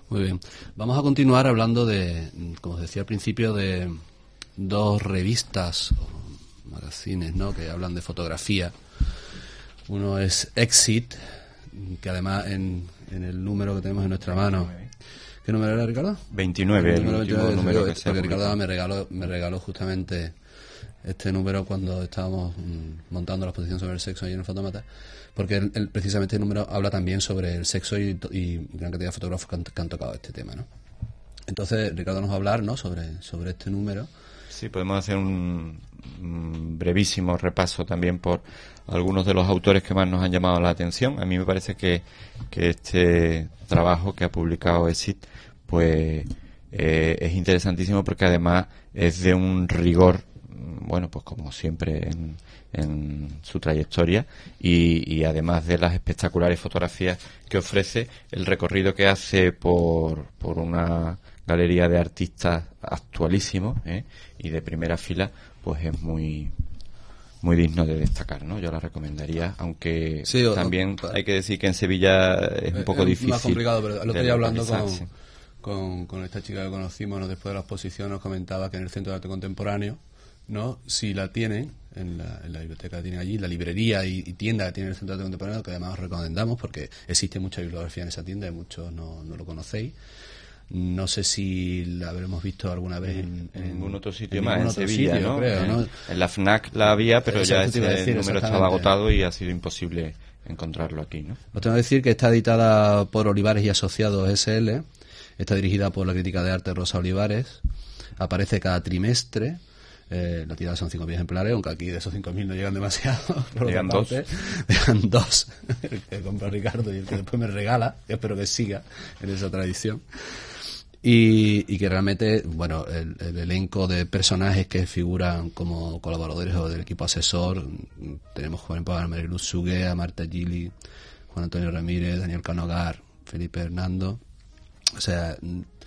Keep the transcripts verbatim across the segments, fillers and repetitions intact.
Muy bien. Vamos a continuar hablando de, como os decía al principio, de dos revistas o magazines, ¿no?, que hablan de fotografía. Uno es Exit, que además en, en el número que tenemos en nuestra mano... ¿Qué número era, Ricardo? veintinueve, el, el último número, número que se porque Ricardo me regaló, me regaló justamente este número cuando estábamos mm, montando la exposición sobre el sexo ahí en el Fotómata, porque él, él, precisamente el número habla también sobre el sexo y, y gran cantidad de fotógrafos que han, que han tocado este tema, ¿no? Entonces Ricardo nos va a hablar, ¿no?, sobre, sobre este número. Sí, podemos hacer un, un brevísimo repaso también por algunos de los autores que más nos han llamado la atención. A mí me parece que, que este trabajo que ha publicado Exit pues eh, es interesantísimo, porque además es de un rigor, bueno, pues como siempre en, en su trayectoria, y, y además de las espectaculares fotografías que ofrece, el recorrido que hace por, por una galería de artistas actualísimos, ¿eh?, y de primera fila, pues es muy muy digno de destacar, ¿no? Yo la recomendaría, aunque sí, o, también o, hay que decir que en Sevilla es un poco es difícil. Más complicado, pero el otro día hablando con, con, con esta chica que conocimos, ¿no?, después de la exposición, nos comentaba que en el Centro de Arte Contemporáneo, ¿no?, si la tienen, en la, en la biblioteca que tienen allí, la librería y, y tienda que tiene el Centro de Arte Contemporáneo, que además os recomendamos porque existe mucha bibliografía en esa tienda y muchos no, no lo conocéis. No sé si la habremos visto alguna vez en, en ningún otro sitio en más, en Sevilla, sitio, ¿no? Creo, ¿no? En la FNAC la había, pero Eso ya ese decir, número estaba agotado y ha sido imposible encontrarlo aquí, ¿no? Os tengo que decir que está editada por Olivares y Asociados S L, está dirigida por la crítica de arte Rosa Olivares, aparece cada trimestre. Eh, la tirada son cinco mil ejemplares, aunque aquí de esos cinco mil no llegan demasiado. Por llegan dos. Llegan dos. El que compra Ricardo y el que después me regala, que espero que siga en esa tradición. Y, y que realmente, bueno, el, el elenco de personajes que figuran como colaboradores o del equipo asesor, tenemos, por ejemplo, a Mariluz Sugué, a Marta Gili, Juan Antonio Ramírez, Daniel Canogar, Felipe Hernando. O sea,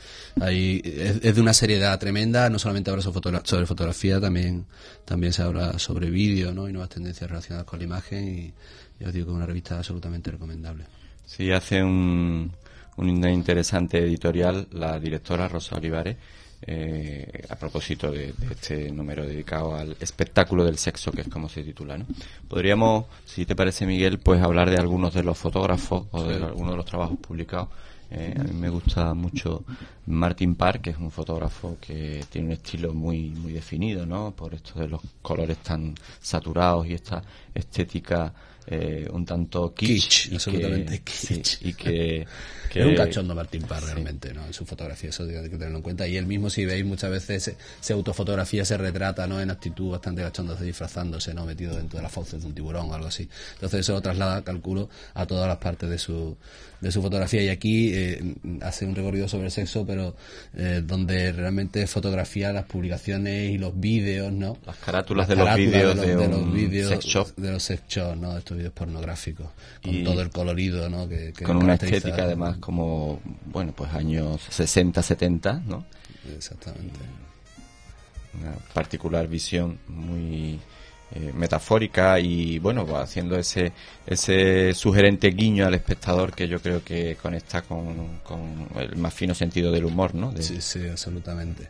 ahí es, es de una seriedad tremenda. No solamente habla sobre, fotogra- sobre fotografía, también también se habla sobre vídeo, ¿no?, y nuevas tendencias relacionadas con la imagen, y ya os digo que es una revista absolutamente recomendable. Sí, hace un, un interesante editorial la directora Rosa Olivares, eh, a propósito de, de este número dedicado al espectáculo del sexo, que es como se titula, ¿no? Podríamos, si te parece, Miguel, pues hablar de algunos de los fotógrafos o de sí. algunos de los trabajos publicados. Eh, a mí me gusta mucho Martin Parr, que es un fotógrafo que tiene un estilo muy muy definido, ¿no?, por esto de los colores tan saturados y esta estética eh, un tanto kitsch, kitsch absolutamente que, kitsch sí, y que, que es un cachondo Martin Parr, sí. realmente, ¿no?, en su fotografía, eso hay que tenerlo en cuenta. Y él mismo, si veis, muchas veces se, se autofotografía, se retrata, ¿no?, en actitud bastante cachonda, disfrazándose, ¿no?, metido dentro de las fauces de un tiburón o algo así. Entonces eso lo traslada, calculo, a todas las partes de su de su fotografía, y aquí eh, hace un recorrido sobre el sexo, pero eh, donde realmente fotografía las publicaciones y los vídeos, ¿no?, las carátulas, las de, carátulas los de, de, los los vídeos de los sex shop, de los sex shop, ¿no?, de estos vídeos pornográficos, con y todo el colorido, ¿no?, que, que con una estética además como, bueno, pues años sesenta, setenta, ¿no? Exactamente. Una particular visión muy Eh, metafórica y bueno, va haciendo ese ese sugerente guiño al espectador que yo creo que conecta con, con el más fino sentido del humor, ¿no? De... Sí, sí, absolutamente.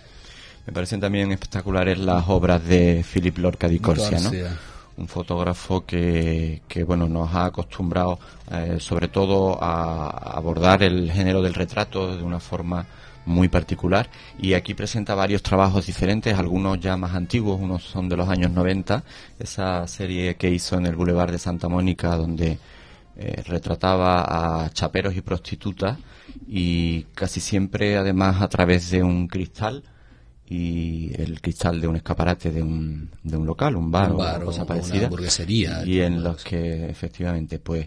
Me parecen también espectaculares las obras de Philip Lorca di Corsia, ¿no? Un fotógrafo que, que bueno, nos ha acostumbrado eh, sobre todo a abordar el género del retrato de una forma muy particular, y aquí presenta varios trabajos diferentes, algunos ya más antiguos, unos son de los años noventa, esa serie que hizo en el Boulevard de Santa Mónica, donde eh, retrataba a chaperos y prostitutas, y casi siempre además a través de un cristal, y el cristal de un escaparate de un, de un local, un bar, un bar o cosa o parecida, una hamburguesería, y en los que efectivamente pues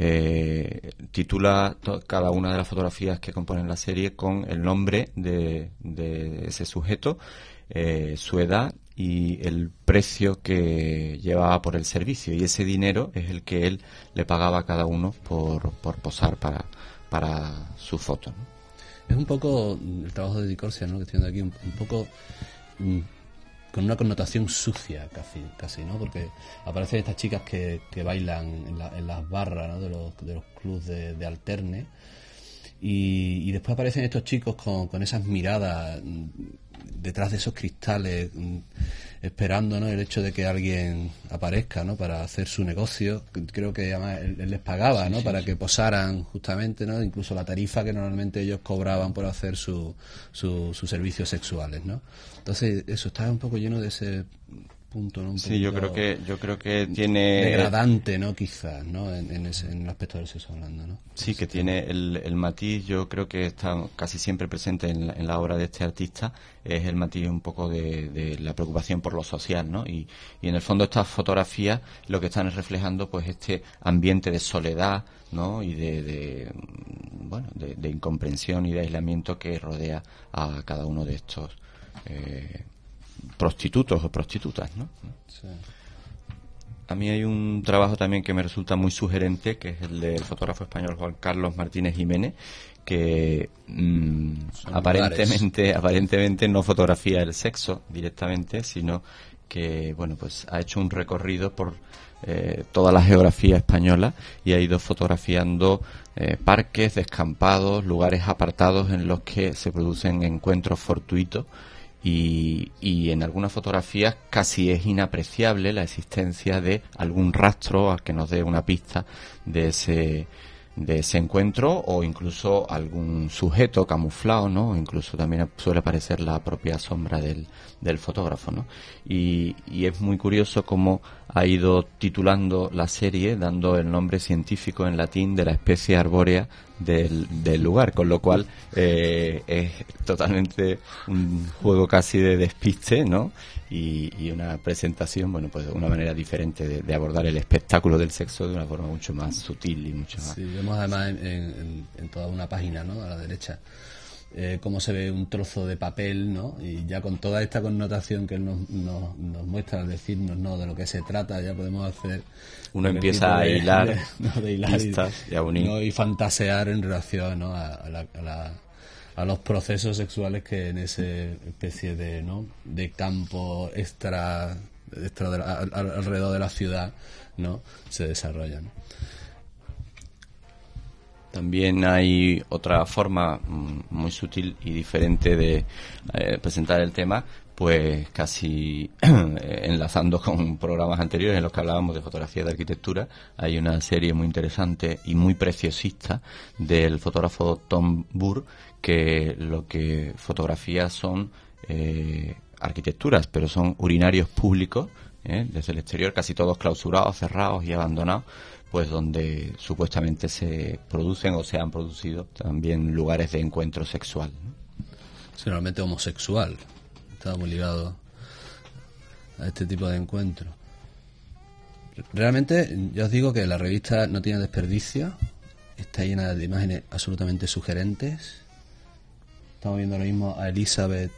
eh, titula to- cada una de las fotografías que componen la serie con el nombre de, de ese sujeto, eh, su edad y el precio que llevaba por el servicio, y ese dinero es el que él le pagaba a cada uno por, por posar para, para su foto, ¿no? Es un poco el trabajo de Di Corsia, ¿no?, que estoy viendo aquí, un, un poco mm, con una connotación sucia casi, casi, ¿no?, porque aparecen estas chicas que, que bailan en, la, en las barras, ¿no?, de los, de los clubs de, de alterne, Y, y después aparecen estos chicos con, con esas miradas detrás de esos cristales, esperando, ¿no?, el hecho de que alguien aparezca, ¿no?, para hacer su negocio. Creo que además él, él les pagaba, ¿no?, sí, sí, para sí. que posaran justamente, ¿no?, incluso la tarifa que normalmente ellos cobraban por hacer su, su, sus servicios sexuales, ¿no? Entonces eso está un poco lleno de ese punto, ¿no? Un sí, yo creo que yo creo que tiene degradante, ¿no?, quizás, ¿no?, en, en, ese, en el aspecto del sexo hablando, ¿no? Sí, que tiene el, el matiz, yo creo que está casi siempre presente en la, en la obra de este artista, es el matiz un poco de, de la preocupación por lo social, ¿no? Y, y en el fondo estas fotografías lo que están es reflejando pues este ambiente de soledad, ¿no?, y de, de bueno, de, de incomprensión y de aislamiento que rodea a cada uno de estos eh, prostitutos o prostitutas, ¿no? Sí. A mí hay un trabajo también que me resulta muy sugerente, que es el del fotógrafo español Juan Carlos Martínez Jiménez, que mmm, aparentemente aparentemente no fotografía el sexo directamente, sino que bueno pues ha hecho un recorrido por eh, toda la geografía española y ha ido fotografiando eh, parques, descampados, lugares apartados en los que se producen encuentros fortuitos. Y, y en algunas fotografías casi es inapreciable la existencia de algún rastro que nos dé una pista de ese de ese encuentro, o incluso algún sujeto camuflado, ¿no? Incluso también suele aparecer la propia sombra del, del fotógrafo, ¿no? Y, y es muy curioso cómo ha ido titulando la serie, dando el nombre científico en latín de la especie arbórea del, del lugar, con lo cual eh, es totalmente un juego casi de despiste, ¿no? Y, y una presentación, bueno, pues de una manera diferente de, de abordar el espectáculo del sexo de una forma mucho más sutil y mucho más... Sí, vemos además en, en, en toda una página, ¿no?, a la derecha, eh, cómo se ve un trozo de papel, ¿no?, y ya con toda esta connotación que él nos, nos, nos muestra al decirnos, ¿no?, de lo que se trata, ya podemos hacer... Uno empieza a hilar, de, ¿no?, de hilar pistas y, y a unir. ¿no?, y fantasear en relación, ¿no?, a, a, la, a, la, a los procesos sexuales que en ese especie de, ¿no?, de campo extra, extra de la, al, alrededor de la ciudad, ¿no?, se desarrollan. También hay otra forma muy sutil y diferente de eh, presentar el tema, pues casi enlazando con programas anteriores en los que hablábamos de fotografía de arquitectura. Hay una serie muy interesante y muy preciosista del fotógrafo Tom Burr, que lo que fotografía son eh, arquitecturas, pero son urinarios públicos, eh, desde el exterior, casi todos clausurados, cerrados y abandonados, pues donde supuestamente se producen o se han producido también lugares de encuentro sexual, ¿no? Sí, normalmente homosexual, está muy ligado a este tipo de encuentro. Realmente, ya os digo que la revista no tiene desperdicio, está llena de imágenes absolutamente sugerentes. Estamos viendo ahora mismo a Elizabeth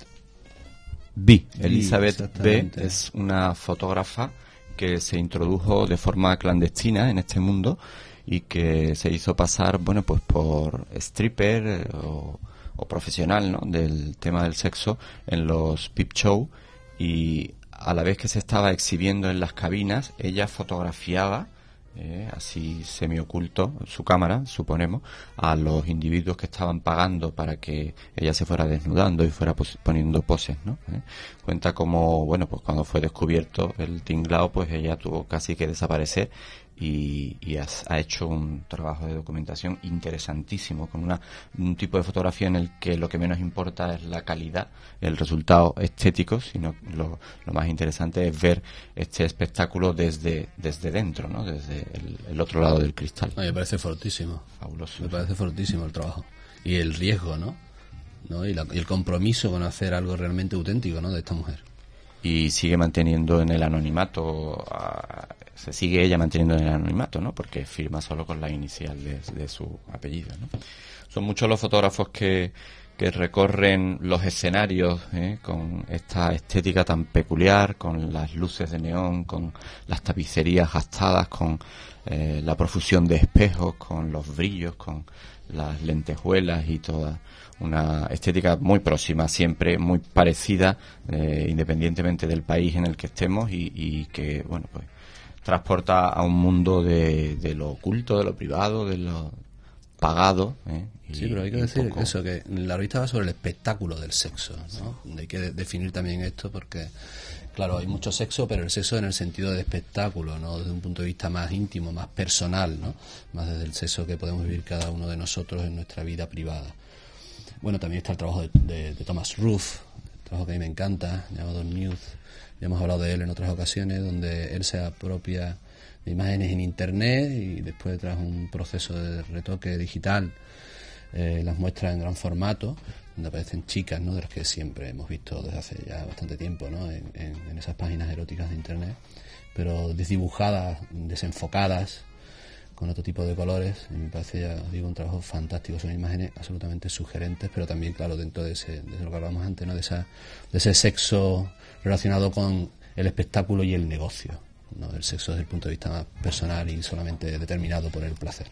B. Elizabeth B. es una fotógrafa que se introdujo de forma clandestina en este mundo y que se hizo pasar, bueno, pues por stripper o, o profesional, ¿no?, del tema del sexo en los peep show, y a la vez que se estaba exhibiendo en las cabinas, ella fotografiaba eh, así semioculto, su cámara, suponemos, a los individuos que estaban pagando para que ella se fuera desnudando y fuera pos- poniendo poses, ¿no? ¿Eh? Cuenta como, bueno, pues cuando fue descubierto el tinglao, pues ella tuvo casi que desaparecer y, y has, ha hecho un trabajo de documentación interesantísimo, con una, un tipo de fotografía en el que lo que menos importa es la calidad, el resultado estético, sino lo, lo más interesante es ver este espectáculo desde, desde dentro, ¿no?, desde el, el otro lado del cristal. A mí me parece fortísimo. Fabuloso. Me parece fortísimo el trabajo. Y el riesgo, ¿no? ¿No? Y, la, y el compromiso con hacer algo realmente auténtico, ¿no?, de esta mujer. Y sigue manteniendo en el anonimato, a, se sigue ella manteniendo en el anonimato, ¿no?, porque firma solo con la inicial de, de su apellido, ¿no? Son muchos los fotógrafos que, que recorren los escenarios ¿eh? con esta estética tan peculiar, con las luces de neón, con las tapicerías gastadas, con eh, la profusión de espejos, con los brillos, con las lentejuelas y toda una estética muy próxima, siempre muy parecida, eh, independientemente del país en el que estemos, y, y que, bueno, pues transporta a un mundo de, de lo oculto, de lo privado, de lo pagado. ¿eh? Y, sí, pero hay que decir poco... eso, que la revista va sobre el espectáculo del sexo, ¿no? Sí. Hay que de- definir también esto porque, claro, hay mucho sexo, pero el sexo en el sentido de espectáculo, ¿no? Desde un punto de vista más íntimo, más personal, ¿no? Más desde el sexo que podemos vivir cada uno de nosotros en nuestra vida privada. Bueno, también está el trabajo de, de, de Thomas Ruff, un trabajo que a mí me encanta, llamado Nude. Ya hemos hablado de él en otras ocasiones, donde él se apropia de imágenes en Internet y después, tras un proceso de retoque digital, eh, las muestra en gran formato, donde aparecen chicas, ¿no? De las que siempre hemos visto desde hace ya bastante tiempo, ¿no? En, en, en esas páginas eróticas de Internet, pero desdibujadas, desenfocadas, con otro tipo de colores. Y me parece, ya os digo, un trabajo fantástico. Son imágenes absolutamente sugerentes, pero también, claro, dentro de ese, de lo que hablábamos antes, ¿no? De esa, de ese sexo relacionado con el espectáculo y el negocio, ¿no? El sexo desde el punto de vista más personal y solamente determinado por el placer.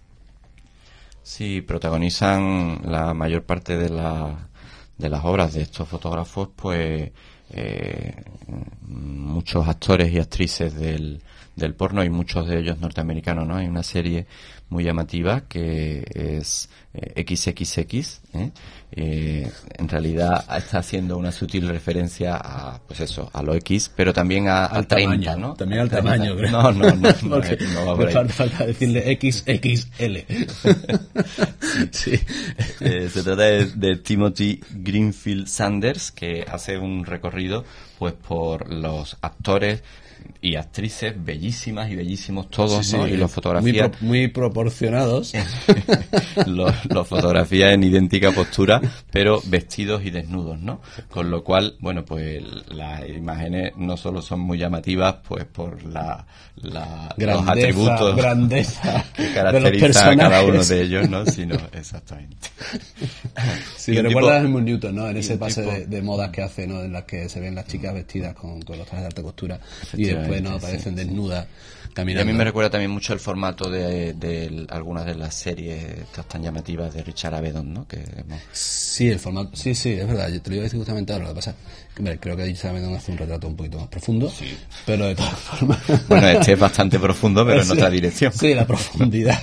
Sí, protagonizan la mayor parte de, la, de las obras de estos fotógrafos, pues eh, muchos actores y actrices del del porno y muchos de ellos norteamericanos, ¿no? Hay una serie muy llamativa que es eh, equis equis equis, ¿eh? Eh, en realidad está haciendo una sutil referencia a, pues eso, a lo X, pero también a, al a treinta, tamaño, ¿no? También al tamaño, creo. No, no, no, no, porque no va por ahí. falta, falta decirle equis equis ele. Sí. Eh, se trata de, de Timothy Greenfield Sanders, que hace un recorrido pues por los actores y actrices bellísimas y bellísimos todos, sí, ¿no? Sí, y los fotografías muy, pro, muy proporcionados. los, los fotografías en idéntica postura, pero vestidos y desnudos, ¿no? Con lo cual, bueno, pues las imágenes no solo son muy llamativas, pues por la, la grandeza, los atributos grandeza que caracterizan a cada uno de ellos, ¿no? Sino exactamente. Sí, me recuerda a Helmut Newton, ¿no? En ese pase tipo... de, de modas que hace, ¿no? En las que se ven las chicas vestidas con, con los trajes de alta costura y después no aparecen sí, desnudas caminando. Y a mí me recuerda también mucho el formato de, de, de algunas de las series estas tan llamativas de Richard Avedon, ¿no? Que hemos... Sí, el formato, sí, sí, es verdad. Yo te lo iba a decir justamente ahora. Lo que pasa que hombre, creo que Richard Avedon hace un retrato un poquito más profundo, sí, pero de todas formas. Bueno, este es bastante profundo, pero sí, en otra dirección. Sí, la profundidad.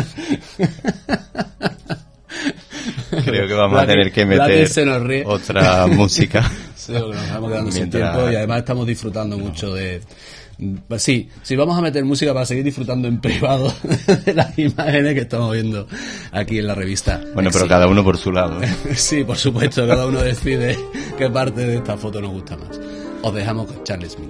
Creo que vamos a tener que meter que otra música. Sí, porque nos estamos quedando sin tiempo y además estamos disfrutando mucho de... Sí, sí, vamos a meter música para seguir disfrutando en privado de las imágenes que estamos viendo aquí en la revista. Bueno, pero sí, cada uno por su lado, ¿eh? Sí, por supuesto, cada uno decide qué parte de esta foto nos gusta más. Os dejamos con Charles Smith.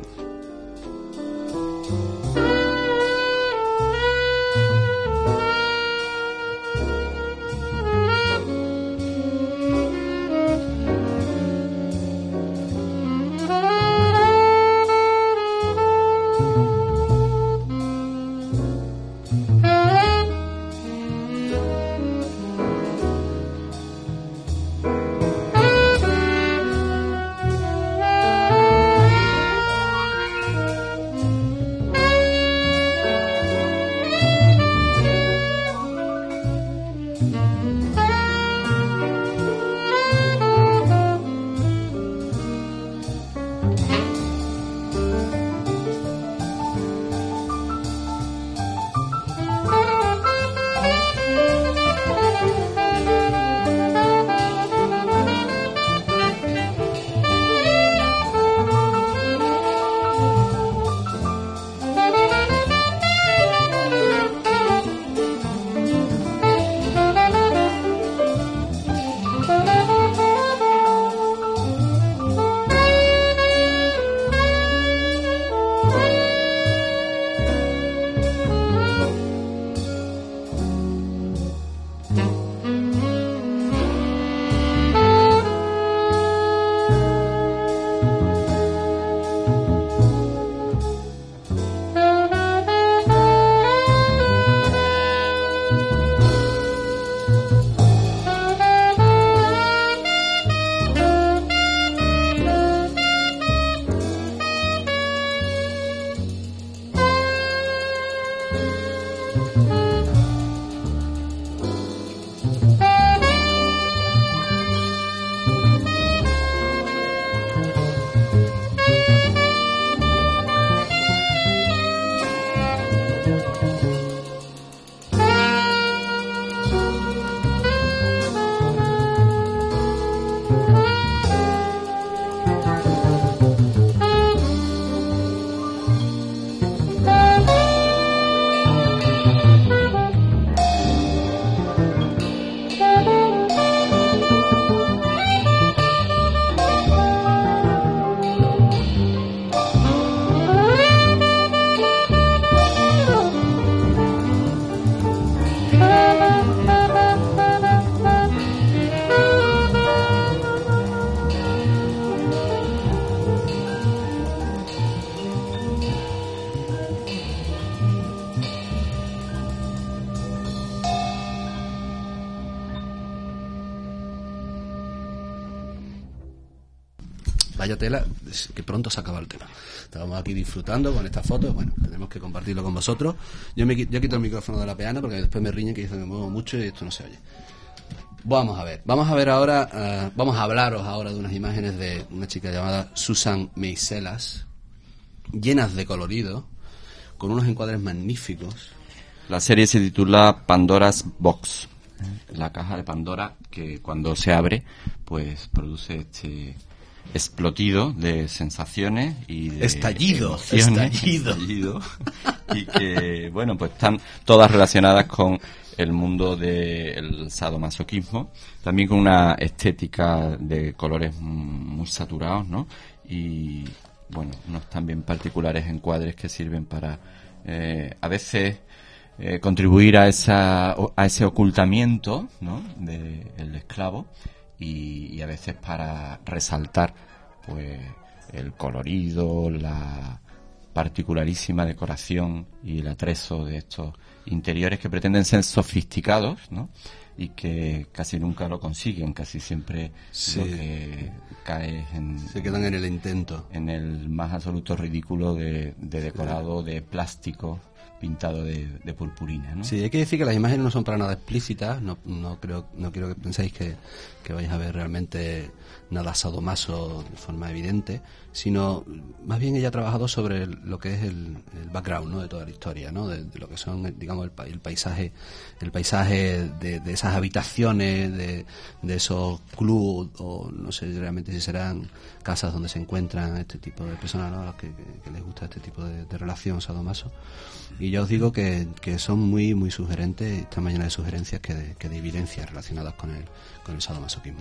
Vaya tela, que pronto se acaba el tema. Estábamos aquí disfrutando con estas fotos, bueno, tenemos que compartirlo con vosotros. Yo me yo quito el micrófono de la peana porque después me riñen que dicen que me muevo mucho y esto no se oye. Vamos a ver, vamos a ver ahora, uh, vamos a hablaros ahora de unas imágenes de una chica llamada Susan Meiselas, llenas de colorido, con unos encuadres magníficos. La serie se titula Pandora's Box, la caja de Pandora, que cuando se abre, pues produce este explotido de sensaciones y de estallido, emociones, estallido, estallido y que, bueno, pues están todas relacionadas con el mundo del sadomasoquismo, también con una estética de colores muy saturados, ¿no? Y, bueno, unos también particulares encuadres que sirven para, eh, a veces, eh, contribuir a esa a ese ocultamiento, ¿no?, del esclavo y, y a veces para resaltar, pues, el colorido, la particularísima decoración y el atrezo de estos interiores que pretenden ser sofisticados, ¿no?, y que casi nunca lo consiguen, casi siempre sí. Lo que cae es en... Se quedan en el intento. En el más absoluto ridículo de, de decorado de plástico pintado de, de purpurina, ¿no? Sí, hay que decir que las imágenes no son para nada explícitas, no, no creo, no quiero que penséis que, que vais a ver realmente nada sadomaso de forma evidente, sino más bien ella ha trabajado sobre el, lo que es el, el background, ¿no?, de toda la historia, ¿no?, de, de lo que son, digamos, el, el paisaje, el paisaje de, de esas habitaciones, de, de esos clubs, o no sé realmente si serán casas donde se encuentran este tipo de personas, ¿no?, a los que, que, que les gusta este tipo de, de relación sadomaso. Y yo os digo que, que son muy muy sugerentes, están mañana de sugerencias que de, que de evidencias relacionadas con el, con el sadomasoquismo.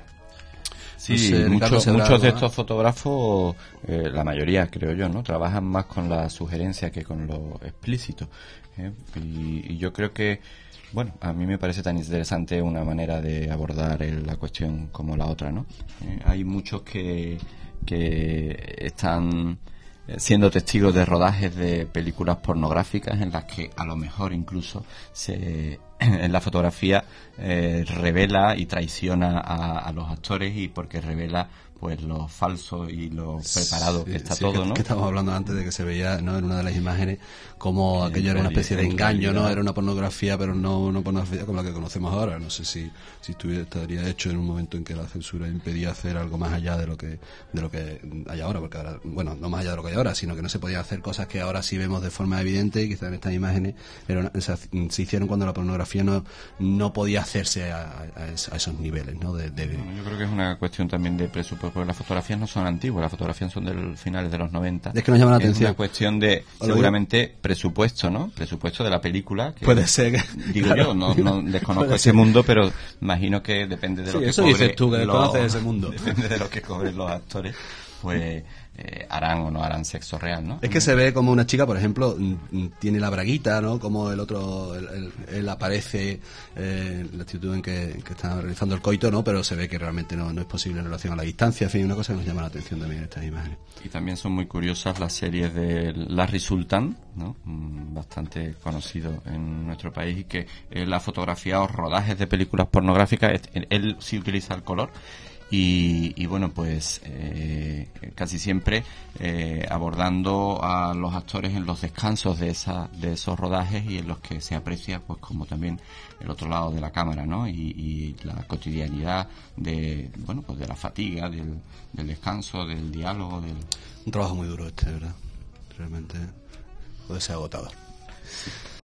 Sí, no sé, muchos, muchos muchos de ¿no? estos fotógrafos, eh, la mayoría creo yo, ¿no?, trabajan más con la sugerencia que con lo explícito, ¿eh? y, y yo creo que, bueno, a mí me parece tan interesante una manera de abordar el, la cuestión como la otra, ¿no? Eh, hay muchos que, que están siendo testigos de rodajes de películas pornográficas en las que a lo mejor incluso se en la fotografía eh, revela y traiciona a, a los actores, y porque revela pues lo falso y lo preparado sí, que está sí, todo, que, ¿no? que estábamos hablando antes de que se veía, ¿no?, en una de las imágenes como en aquello era una especie de engaño, ¿no? realidad. Era una pornografía, pero no una pornografía como la que conocemos ahora. No sé si si estuviera, estaría hecho en un momento en que la censura impedía hacer algo más allá de lo que de lo que hay ahora, porque ahora, bueno, no más allá de lo que hay ahora, sino que no se podían hacer cosas que ahora sí vemos de forma evidente, y quizás en estas imágenes eran, o sea, se hicieron cuando la pornografía no no podía hacerse a, a, a esos niveles, ¿no? De, de... Yo creo que es una cuestión también de presupuesto, porque las fotografías no son antiguas, las fotografías son de finales de los noventa. Es que nos llama la es atención. Es una cuestión de, seguramente, presupuesto, ¿no? Presupuesto de la película. Que, puede ser. Que, digo claro, yo, no, no desconozco ese ser. mundo, pero imagino que depende de lo sí, que eso cobre dices tú, que los, conoces ese mundo. Depende de lo que cobren los actores, pues eh, harán o no harán sexo real, ¿no? Es que se ve como una chica, por ejemplo, tiene la braguita, ¿no? Como el otro, él, él, él aparece eh, en la actitud en que, en que está realizando el coito, ¿no? Pero se ve que realmente no, no es posible en relación a la distancia. En fin, una cosa que nos llama la atención también en estas imágenes. Y también son muy curiosas las series de Larry Sultan, ¿no?, bastante conocido en nuestro país, y que él ha fotografiado rodajes de películas pornográficas. Él sí utiliza el color. Y, y bueno, pues eh, casi siempre eh, abordando a los actores en los descansos de esa, de esos rodajes, y en los que se aprecia pues como también el otro lado de la cámara, ¿no? Y, y la cotidianidad de, bueno, pues de la fatiga, del, del descanso, del diálogo, del... Un trabajo muy duro este, ¿verdad? Realmente puede ser agotador. Sí.